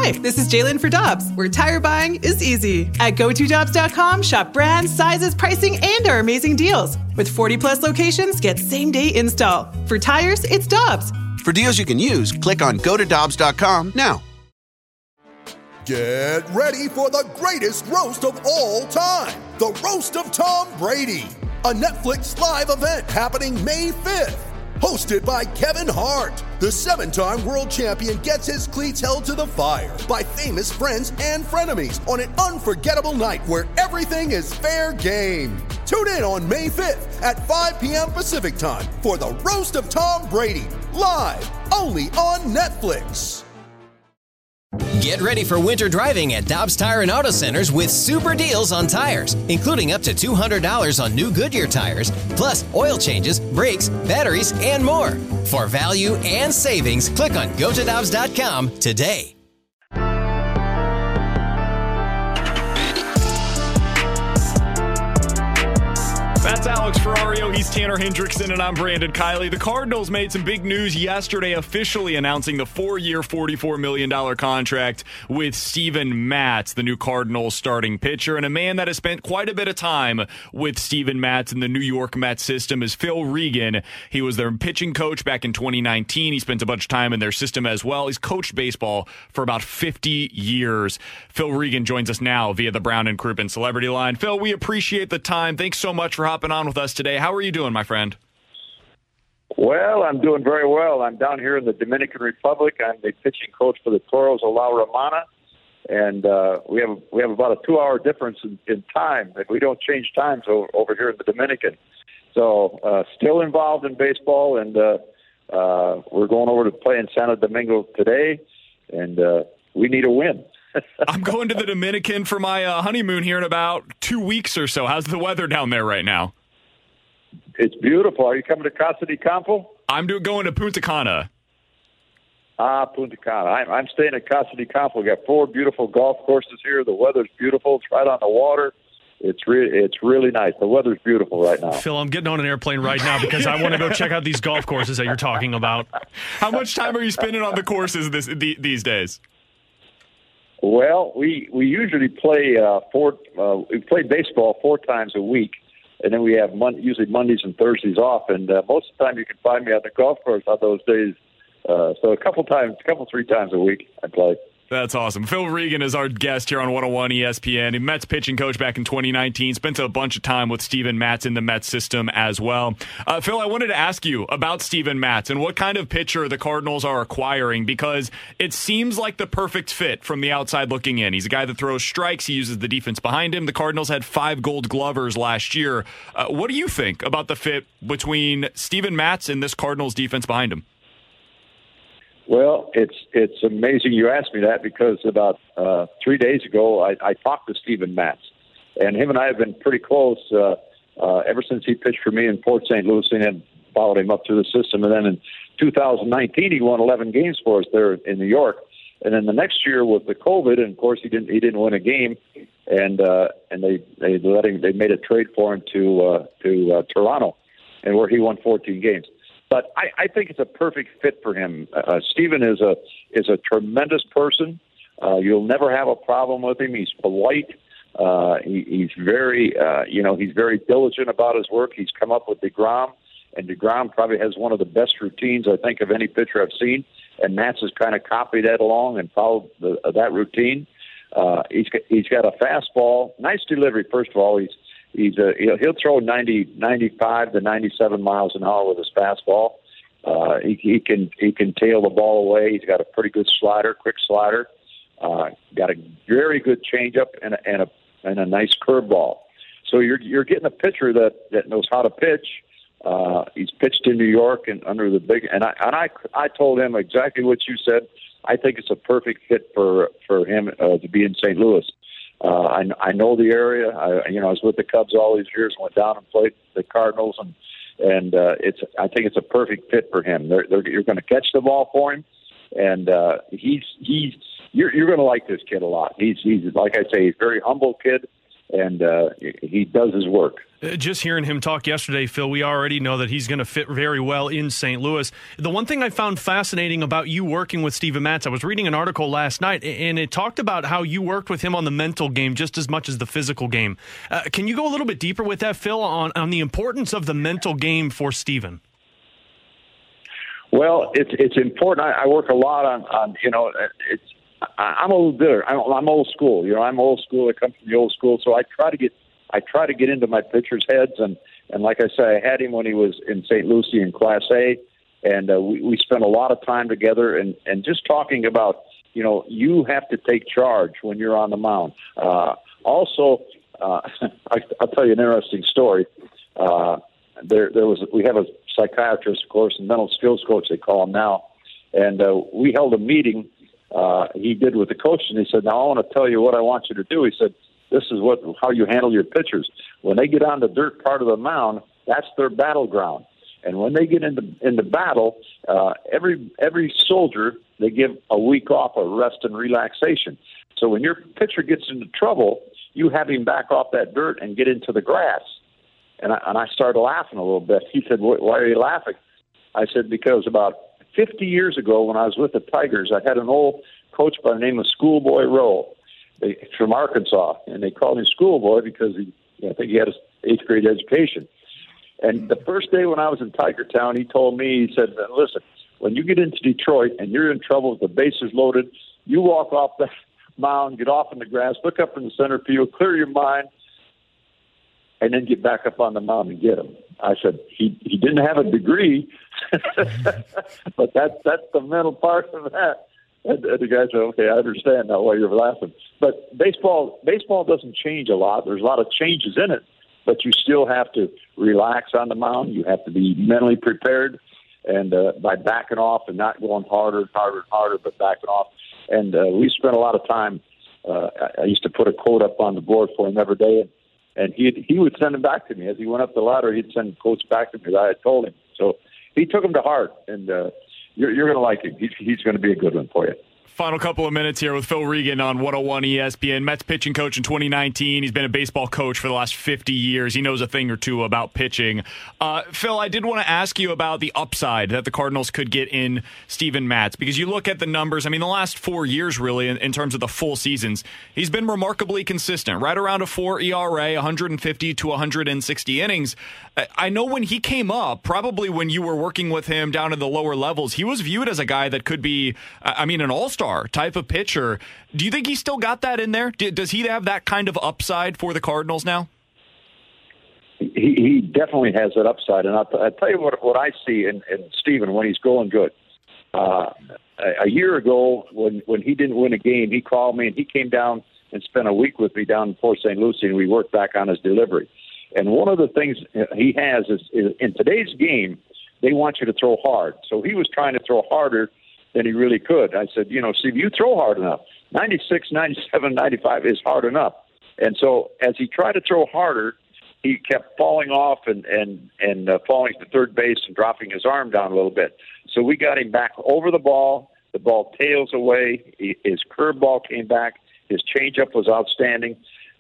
Hi, this is Jalen for Dobbs, where tire buying is easy. At GoToDobbs.com, shop brands, sizes, pricing, and our amazing deals. With 40-plus locations, get same-day install. For tires, it's Dobbs. For deals you can use, click on GoToDobbs.com now. Get ready for the greatest roast of all time, the Roast of Tom Brady, a Netflix live event happening May 5th. Hosted by Kevin Hart, the 7-time world champion gets his cleats held to the fire by famous friends and frenemies on an unforgettable night where everything is fair game. Tune in on May 5th at 5 p.m. Pacific time for the Roast of Tom Brady, live only on Netflix. Get ready for winter driving at Dobbs Tire and Auto Centers with super deals on tires, including up to $200 on new Goodyear tires, plus oil changes, brakes, batteries, and more. For value and savings, click on GoToDobbs.com today. That's Alex Ferrario, he's Tanner Hendrickson, and I'm Brandon Kiley. The Cardinals made some big news yesterday, officially announcing the 4-year, $44 million contract with Steven Matz, the new Cardinals starting pitcher, and a man that has spent quite a bit of time with Steven Matz in the New York Mets system is Phil Regan. He was their pitching coach back in 2019. He spent a bunch of time in their system as well. He's coached baseball for about 50 years. Phil Regan joins us now via the Brown and Crouppen Celebrity Line. Phil, we appreciate the time. Thanks so much for hopping on with us today. How are you doing, my friend? Well, I'm doing very well. I'm down here in the Dominican Republic. I'm the pitching coach for the Toros of La Romana, and we have about a 2-hour difference in time. We don't change times over here in the Dominican. So still involved in baseball, and we're going over to play in Santo Domingo today, and we need a win. I'm going to the Dominican for my honeymoon here in about 2 weeks or so. How's the weather down there right now? It's beautiful. Are you coming to Casa de Campo? I'm going to Punta Cana. Punta Cana. I'm staying at Casa de Campo. We got 4 beautiful golf courses here. The weather's beautiful. It's right on the water. It's really nice. The weather's beautiful right now. Phil, I'm getting on an airplane right now because I want to go check out these golf courses that you're talking about. How much time are you spending on the courses these days? Well, we usually play we play baseball 4 times a week, and then we have usually Mondays and Thursdays off. And most of the time, you can find me on the golf course on those days. So 3 times a week I play. That's awesome. Phil Regan is our guest here on 101 ESPN. He Mets pitching coach back in 2019. Spent a bunch of time with Steven Matz in the Mets system as well. Phil, I wanted to ask you about Steven Matz and what kind of pitcher the Cardinals are acquiring, because it seems like the perfect fit from the outside looking in. He's a guy that throws strikes. He uses the defense behind him. The Cardinals had 5 Gold Glovers last year. What do you think about the fit between Steven Matz and this Cardinals defense behind him? Well, it's amazing you asked me that, because about 3 days ago I talked to Steven Matz, and him and I have been pretty close ever since he pitched for me in Port St. Lucie and had followed him up through the system. And then in 2019 he won 11 games for us there in New York. And then the next year with the COVID, and of course he didn't win a game, and they made a trade for him to Toronto, and where he won 14 games. But I think it's a perfect fit for him. Steven is a tremendous person. You'll never have a problem with him. He's polite. He's very he's very diligent about his work. He's come up with DeGrom, and DeGrom probably has one of the best routines I think of any pitcher I've seen. And Matz has kind of copied that along and followed that routine. He's got a fastball, nice delivery. First of all, he'll throw 95 to 97 miles an hour with his fastball. He can tail the ball away. He's got a pretty good slider, quick slider. Got a very good changeup and a nice curveball. So you're getting a pitcher that knows how to pitch. He's pitched in New York and under the big. And I told him exactly what you said. I think it's a perfect fit for him to be in St. Louis. I know the area. I was with the Cubs all these years. Went down and played the Cardinals, and I think it's a perfect fit for him. You're going to catch the ball for him, and you're going to like this kid a lot. He's like I say, he's a very humble kid, and he does his work. Just hearing him talk yesterday, Phil, we already know that he's going to fit very well in St. Louis. The one thing I found fascinating about you working with Steven Matz, I was reading an article last night, and it talked about how you worked with him on the mental game just as much as the physical game. Can you go a little bit deeper with that, Phil, on the importance of the mental game for Steven? Well, it's important. I work a lot on I'm a little bitter. I'm old school. I'm old school. I come from the old school, so I try to get into my pitchers' heads, and like I say, I had him when he was in St. Lucie in Class A, and we spent a lot of time together, and just talking about, you have to take charge when you're on the mound. Also, I'll tell you an interesting story. We have a psychiatrist, of course, and mental skills coach, they call him now, and we held a meeting. He did with the coach, and he said, "Now I want to tell you what I want you to do." He said, "This is how you handle your pitchers. When they get on the dirt part of the mound, that's their battleground. And when they get into battle, every soldier, they give a week off of rest and relaxation. So when your pitcher gets into trouble, you have him back off that dirt and get into the grass." And I started laughing a little bit. He said, "Why are you laughing?" I said, "Because about 50 years ago when I was with the Tigers, I had an old coach by the name of Schoolboy Rowe from Arkansas, and they called him Schoolboy because I think he had his 8th grade education. And the first day when I was in Tiger Town, he told me, he said, 'Listen, when you get into Detroit and you're in trouble with the bases loaded, you walk off the mound, get off in the grass, look up in the center field, clear your mind, and then get back up on the mound and get him.'" I said, he didn't have a degree, but that's the mental part of that. And the guy said, "Okay, I understand now why you're laughing." But baseball doesn't change a lot. There's a lot of changes in it, but you still have to relax on the mound. You have to be mentally prepared, and by backing off and not going harder, but backing off. And we spent a lot of time. I used to put a quote up on the board for him every day, and he would send them back to me. As he went up the ladder, he'd send quotes back to me that I had told him. So he took them to heart, and you're going to like him. He's going to be a good one for you. Final couple of minutes here with Phil Regan on 101 ESPN. Mets pitching coach in 2019. He's been a baseball coach for the last 50 years. He knows a thing or two about pitching. Phil, I did want to ask you about the upside that the Cardinals could get in Steven Matz, because you look at the numbers. I mean, the last 4 years, really, in terms of the full seasons, he's been remarkably consistent, right around a 4 ERA, 150 to 160 innings. I know when he came up, probably when you were working with him down in the lower levels, he was viewed as a guy that could be, an all-star type of pitcher. Do you think he still got that in there? Does he have that kind of upside for the Cardinals now? He definitely has that upside, and I'll tell you what I see in Steven when he's going good. A year ago, when he didn't win a game, he called me, and he came down and spent a week with me down in Port St. Lucie, and we worked back on his delivery. And one of the things he has is in today's game, they want you to throw hard. So he was trying to throw harder than he really could. I said, Steve, you throw hard enough. 96, 97, 95 is hard enough. And so as he tried to throw harder, he kept falling off and falling to third base and dropping his arm down a little bit. So we got him back over the ball. The ball tails away. His curveball came back. His changeup was outstanding.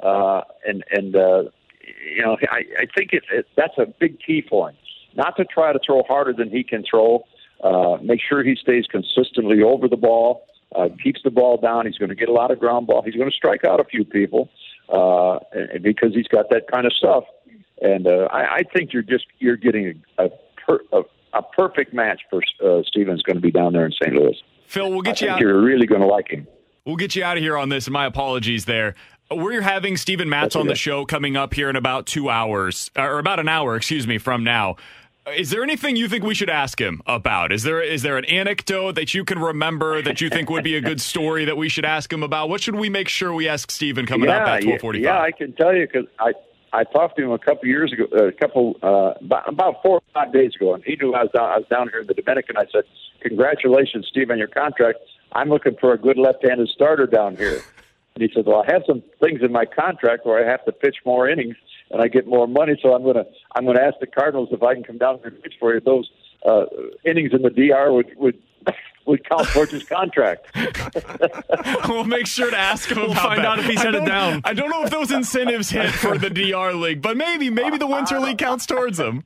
I think that's a big key for him. Not to try to throw harder than he can throw. Make sure he stays consistently over the ball, keeps the ball down. He's going to get a lot of ground ball. He's going to strike out a few people because he's got that kind of stuff. And I think you're getting a perfect match for Steven's going to be down there in St. Louis. Phil, we'll get you out. You're really going to like him. We'll get you out of here on this, and my apologies there. We're having Steven Matz on the show coming up here in about 2 hours, or about an hour, from now. Is there anything you think we should ask him about? Is there an anecdote that you can remember that you think would be a good story that we should ask him about? What should we make sure we ask Steven coming up at 12:45? Yeah, I can tell you because I talked to him a couple years ago, about 4 or 5 days ago, and he knew I was down here in the Dominican. I said, "Congratulations, Steve, on your contract. I'm looking for a good left-handed starter down here." And he said, "Well, I have some things in my contract where I have to pitch more innings and I get more money, so I'm going to ask the Cardinals if I can come down here and pitch for you. Those innings in the DR would would count towards his contract. We'll make sure to ask him We'll about find that. out if he's headed down. I don't know if those incentives hit for the DR League, but maybe the Winter League counts towards him.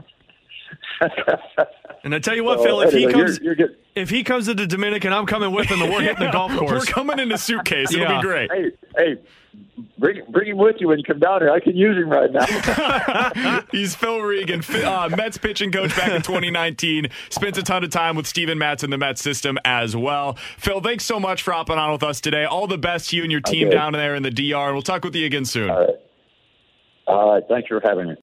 And I tell you what, Phil, if he anyway, comes, you're good. if he comes to the Dominican, I'm coming with him, and we're hitting the golf We're course. coming in a suitcase. It'll Yeah. be great. Hey, bring him with you when you come down here. I can use him right now. He's Phil Regan, Mets pitching coach back in 2019. Spent a ton of time with Steven Matz in the Mets system as well. Phil, thanks so much for hopping on with us today. All the best to you and your team down there in the DR, and we'll talk with you again soon. All right. Thanks for having me.